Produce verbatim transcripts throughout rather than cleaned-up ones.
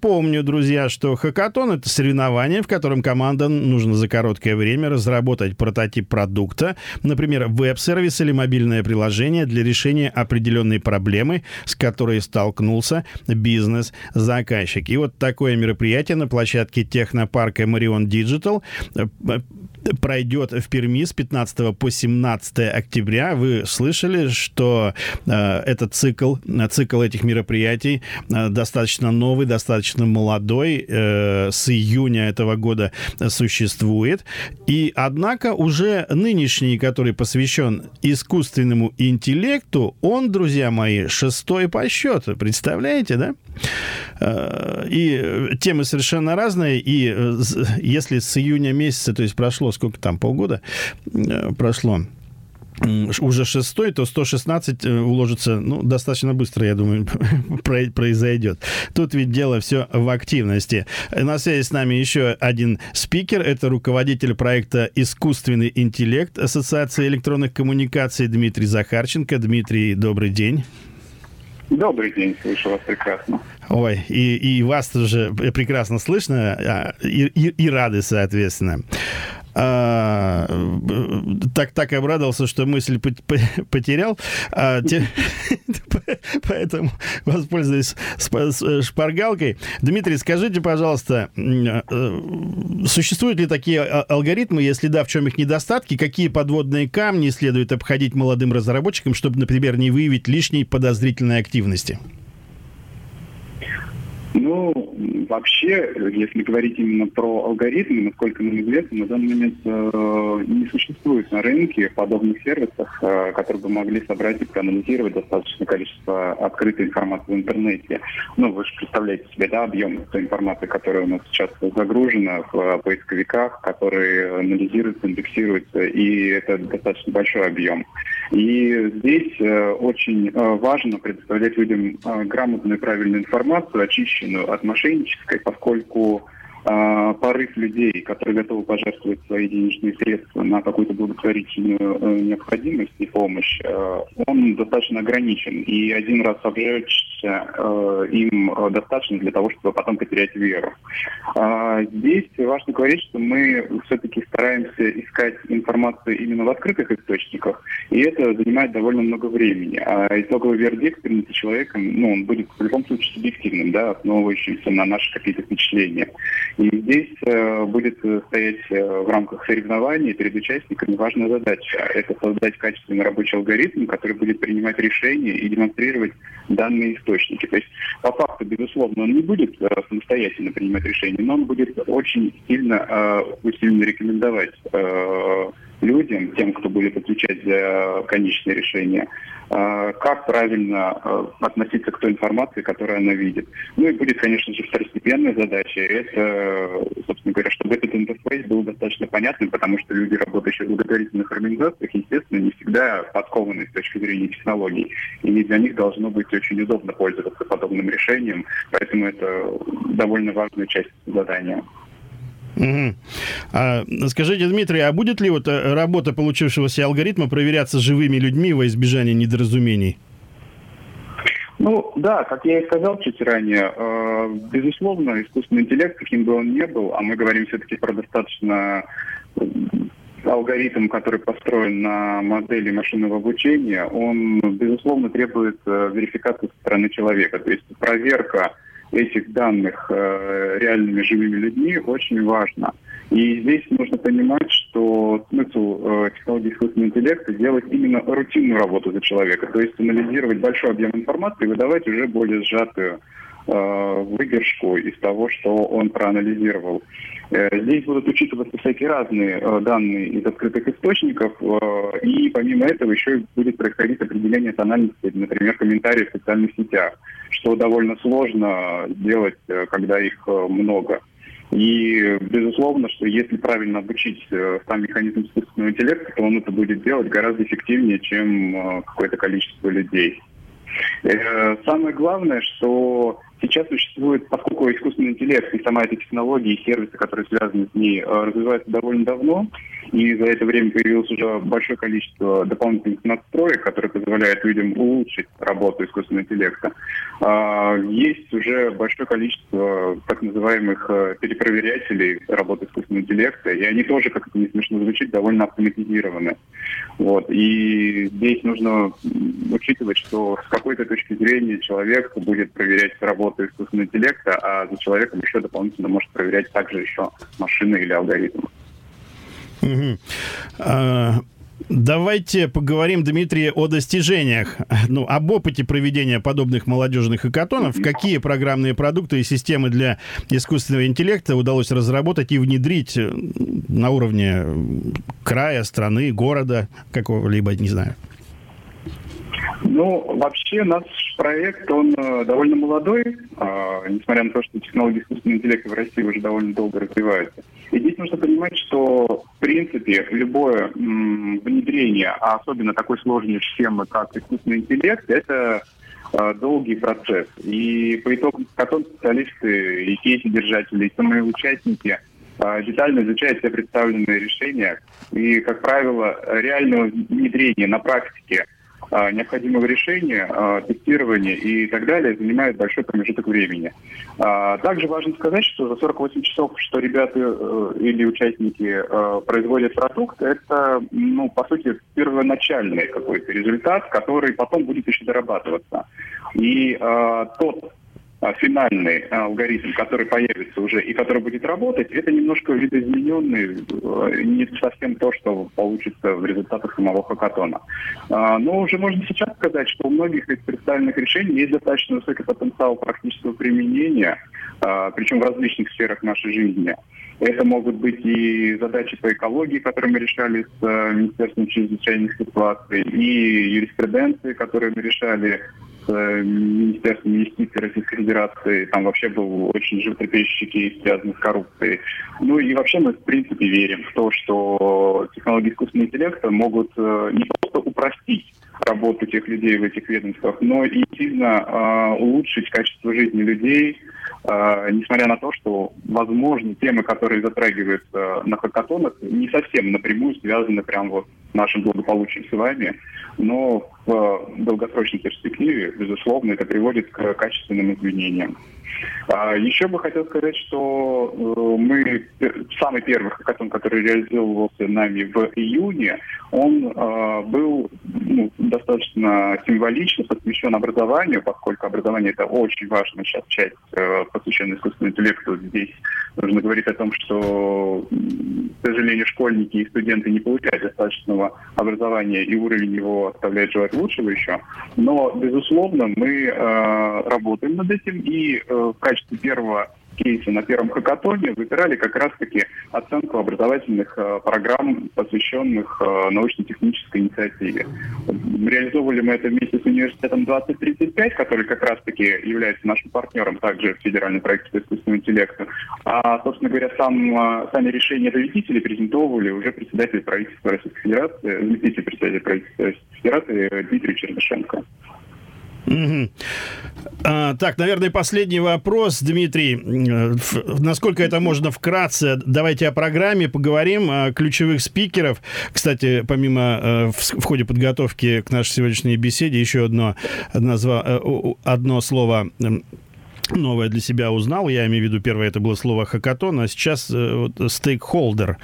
напомню, друзья, что хакатон — это соревнование, в котором командам нужно за короткое время разработать прототип продукта, например, веб-сервис или мобильное приложение для решения определенной проблемы, с которой столкнулся бизнес-заказчик. И вот такое мероприятие на площадке технопарка Marion Digital пройдет в Перми с пятнадцатого по семнадцатое октября. Вы слышали, что э, этот цикл, цикл этих мероприятий э, достаточно новый, достаточно молодой, э, с июня этого года существует. И, однако, уже нынешний, который посвящен искусственному интеллекту, он, друзья мои, шестой по счету. Представляете, да? Э, и темы совершенно разные. И э, если с июня месяца, то есть прошло сколько там, полгода э, прошло, уже шестой, то сто шестнадцать уложится, ну, достаточно быстро, я думаю, произойдет. Тут ведь дело все в активности. На связи с нами еще один спикер. Это руководитель проекта «Искусственный интеллект» Ассоциации электронных коммуникаций Дмитрий Захарченко. Дмитрий, добрый день. Добрый день, слышу вас прекрасно. Ой, и, и вас тоже прекрасно слышно, и, и, и рады, соответственно. А, так, так обрадовался, что мысль потерял. А, те, поэтому воспользуюсь шпаргалкой. Дмитрий, скажите, пожалуйста, существуют ли такие алгоритмы? Если да, в чем их недостатки? Какие подводные камни следует обходить молодым разработчикам, чтобы, например, не выявить лишней подозрительной активности? Ну, вообще, если говорить именно про алгоритмы, насколько нам известно, на данный момент э, не существует на рынке подобных сервисов, э, которые бы могли собрать и проанализировать достаточное количество открытой информации в интернете. Ну, вы же представляете себе, да, объем той информации, которая у нас сейчас загружена в поисковиках, которые анализируются, индексируются, и это достаточно большой объем. И здесь э, очень э, важно предоставлять людям э, грамотную и правильную информацию, очищенную от мошеннической, поскольку э, порыв людей, которые готовы пожертвовать свои денежные средства на какую-то благотворительную э, необходимость и помощь, э, он достаточно ограничен. И один раз обжечься э, им достаточно для того, чтобы потом потерять веру. А здесь важно говорить, что мы все-таки стараемся искать информацию именно в открытых источниках, и это занимает довольно много времени. А итоговый вердикт принятый человеком, ну, он будет в любом случае субъективным, да, основывающимся на наших каких-то впечатлениях. И здесь э, будет стоять э, в рамках соревнований перед участниками важная задача. Это создать качественный рабочий алгоритм, который будет принимать решения и демонстрировать данные источники. То есть, по факту, безусловно, он не будет э, самостоятельно принимать решения, но он будет очень сильно, э, усиленно рекомендовать э, людям, тем, кто будет отвечать за конечное решение, э, как правильно э, относиться к той информации, которую она видит. Ну и будет, конечно же, второстепенная задача. Это, собственно говоря, чтобы этот интерфейс был достаточно понятным, потому что люди, работающие в благотворительных организациях, естественно, не всегда подкованы с точки зрения технологий. И для них должно быть очень удобно пользоваться подобным решением. Поэтому это довольно важная часть задания. Угу. А, скажите, Дмитрий, а будет ли вот работа получившегося алгоритма проверяться живыми людьми во избежание недоразумений? Ну, да, как я и сказал чуть ранее, э, безусловно, искусственный интеллект, каким бы он ни был, а мы говорим все-таки про достаточно алгоритм, который построен на модели машинного обучения, он, безусловно, требует э, верификации со стороны человека. То есть проверка этих данных э, реальными живыми людьми очень важно. И здесь нужно понимать, что смысл э, технологии искусственного интеллекта делать именно рутинную работу за человека, то есть анализировать большой объем информации и выдавать уже более сжатую э, выдержку из того, что он проанализировал. Э, здесь будут учитываться всякие разные э, данные из открытых источников, э, и помимо этого еще будет происходить определение тональности, например, комментариев в социальных сетях, что довольно сложно делать, э, когда их э, много. И, безусловно, что если правильно обучить э, сам механизм искусственного интеллекта, то он это будет делать гораздо эффективнее, чем э, какое-то количество людей. Э, самое главное, что сейчас существует, поскольку искусственный интеллект и сама эта технология, и сервисы, которые связаны с ней, развиваются довольно давно, и за это время появилось уже большое количество дополнительных настроек, которые позволяют людям улучшить работу искусственного интеллекта. Есть уже большое количество так называемых перепроверятелей работы искусственного интеллекта, и они тоже, как это не смешно звучит, довольно автоматизированы. Вот. И здесь нужно учитывать, что с какой-то точки зрения человек будет проверять работу искусственного интеллекта, а за человеком еще дополнительно может проверять также еще машины или алгоритмы. Угу. А, давайте поговорим, Дмитрий, о достижениях, ну, об опыте проведения подобных молодежных хакатонов. Какие программные продукты и системы для искусственного интеллекта удалось разработать и внедрить на уровне края, страны, города, какого-либо, не знаю? Ну, вообще наш проект, он э, довольно молодой, э, несмотря на то, что технологии искусственного интеллекта в России уже довольно долго развиваются. И здесь нужно понимать, что, в принципе, любое м, внедрение, а особенно такой сложной системы, как искусственный интеллект, это э, долгий процесс. И по итогам хакатон-специалисты, и кейс-держатели, и самые участники э, детально изучают все представленные решения. И, как правило, реального внедрения на практике необходимого решения, тестирования и так далее занимает большой промежуток времени. Также важно сказать, что за сорок восемь часов, что ребята или участники производят продукт, это, ну, по сути, первоначальный какой-то результат, который потом будет еще дорабатываться. И тот финальный алгоритм, который появится уже и который будет работать, это немножко видоизмененный, не совсем то, что получится в результатах самого хакатона. Но уже можно сейчас сказать, что у многих из представленных решений есть достаточно высокий потенциал практического применения, причем в различных сферах нашей жизни. Это могут быть и задачи по экологии, которые мы решали с Министерством чрезвычайных ситуаций, и юриспруденции, которые мы решали с Министерством юстиции Российской Федерации. Там вообще был очень животрепещущий кейс, связанный с коррупцией. Ну и вообще мы, в принципе, верим в то, что технологии искусственного интеллекта могут не просто упростить работу тех людей в этих ведомствах, но и сильно э, улучшить качество жизни людей, э, несмотря на то, что, возможно, темы, которые затрагиваются на хакатонах, не совсем напрямую связаны прям вот с нашим благополучием с вами, но в долгосрочной перспективе, безусловно, это приводит к качественным изменениям. Еще бы хотел сказать, что мы, самый первый хакатон, который реализовывался нами в июне, он был, ну, достаточно символично посвящен образованию, поскольку образование — это очень важная сейчас часть, посвященная искусственному интеллекту. Здесь нужно говорить о том, что, к сожалению, школьники и студенты не получают достаточного образования, и уровень его оставляет желать лучшего еще. Но, безусловно, мы работаем над этим, и в качестве первого кейса на первом хакатоне выбирали как раз-таки оценку образовательных э, программ, посвященных э, научно-технической инициативе. Реализовывали мы это вместе с университетом двадцать тридцать пять, который как раз-таки является нашим партнером также в федеральном проекте искусственного интеллекта. А, собственно говоря, сам, сами решения победителей презентовывали уже председатель правительства Российской Федерации, заместитель председателя правительства Российской Федерации Дмитрий Чернышенко. Угу. А, так, наверное, последний вопрос, Дмитрий. Насколько это можно вкратце? Давайте о программе поговорим, о ключевых спикеров. Кстати, помимо в, в ходе подготовки к нашей сегодняшней беседе еще одно, одно, одно слово новое для себя узнал. Я имею в виду, первое это было слово хакатон, а сейчас вот, стейкхолдер.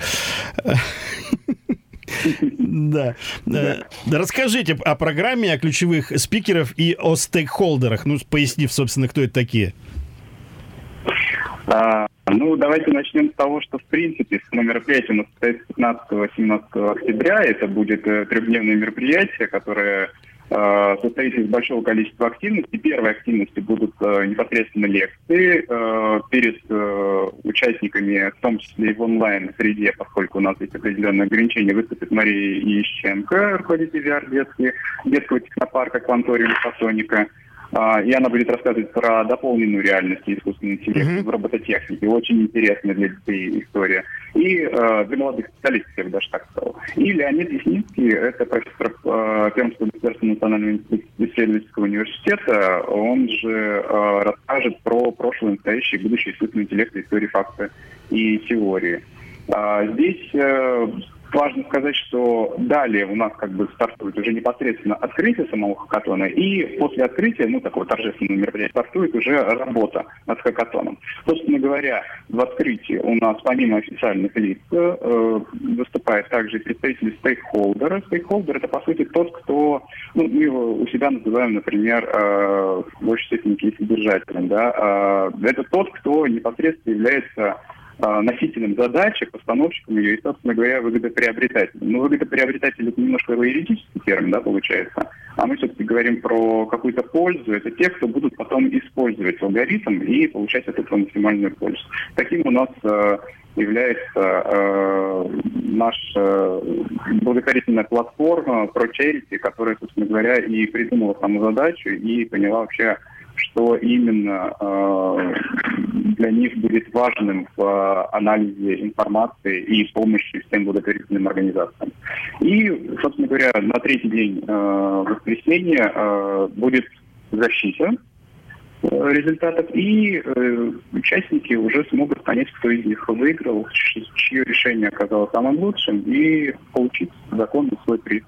Да. Расскажите о программе, о ключевых спикерах и о стейкхолдерах, ну, пояснив, собственно, кто это такие. А, ну, давайте начнем с того, что, в принципе, мероприятие у нас состоится пятнадцатого-семнадцатого октября. Это будет трехдневное мероприятие, которое э, состоит из большого количества активностей. Первые активности будут э, непосредственно лекции э, перед э, участниками, в том числе и в онлайн-среде, поскольку у нас есть определенные ограничения, выступит Мария Ищенко, руководитель ви ар детского, детского технопарка «Кванториум Фотоника». И она будет рассказывать про дополненную реальность и искусственный интеллект mm-hmm. в робототехнике. Очень интересная для детей история. И э, для молодых специалистов, я бы даже так сказал. И Леонид Ясницкий, это профессор э, Пермского государственного национального исследовательского университета. Он же э, расскажет про прошлое, настоящее и будущее искусственного интеллекта, истории, факты и теории. А, здесь... Э, Важно сказать, что далее у нас как бы стартует уже непосредственно открытие самого хакатона, и после открытия, ну, такого торжественного мероприятия, стартует уже работа над хакатоном. Собственно говоря, в открытии у нас помимо официальных лиц э, выступает также представители стейкхолдера. Стейкхолдер — это, по сути, тот, кто, ну, мы его у себя называем, например, э, в большей степени содержателем, да, э, это тот, кто непосредственно является носителем задачи, постановщиком ее и, собственно говоря, выгодоприобретателем. Но выгодоприобретатель — это немножко юридический термин, да, получается. А мы все-таки говорим про какую-то пользу. Это те, кто будут потом использовать алгоритм и получать от этого максимальную пользу. Таким у нас э, является э, наша э, благотворительная платформа ProCharity, которая, собственно говоря, и придумала саму задачу и поняла вообще, что именно э, для них будет важным в э, анализе информации и помощи всем благотворительным организациям. И, собственно говоря, на третий день э, воскресенья э, будет защита э, результатов, и э, участники уже смогут понять, кто из них выиграл, чье решение оказалось самым лучшим, и получить законный свой приз.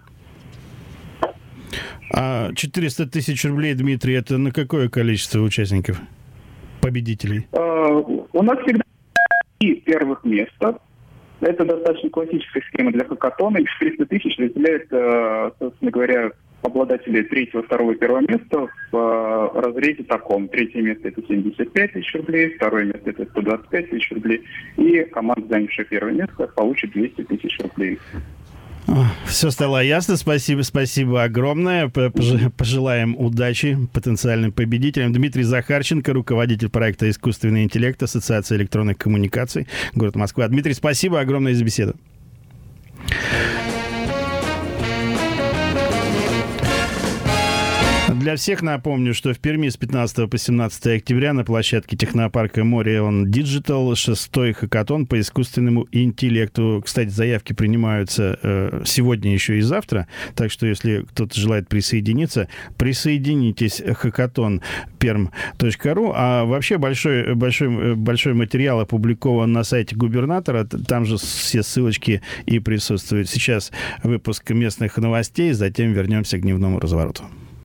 А четыреста тысяч рублей, Дмитрий, это на какое количество участников, победителей? Uh, у нас всегда три первых места. Это достаточно классическая схема для хакатона. И четыреста тысяч разделяет, собственно говоря, обладателей третьего, второго и первого места в разрезе таком. Третье место — это семьдесят пять тысяч рублей, второе место — это сто двадцать пять тысяч рублей. И команда, занявшая первое место, получит двести тысяч рублей. Все стало ясно. Спасибо, спасибо огромное. Пожелаем удачи потенциальным победителям. Дмитрий Захарченко, руководитель проекта «Искусственный интеллект», Ассоциация электронных коммуникаций, город Москва. Дмитрий, спасибо огромное за беседу. Для всех напомню, что в Перми с пятнадцатого по семнадцатое октября на площадке технопарка Morion Digital шестой хакатон по искусственному интеллекту. Кстати, заявки принимаются э, сегодня еще и завтра, так что если кто-то желает присоединиться, присоединитесь. хакатон перм точка ру. А вообще большой, большой, большой материал опубликован на сайте губернатора, там же все ссылочки и присутствуют. Сейчас выпуск местных новостей, затем вернемся к дневному развороту.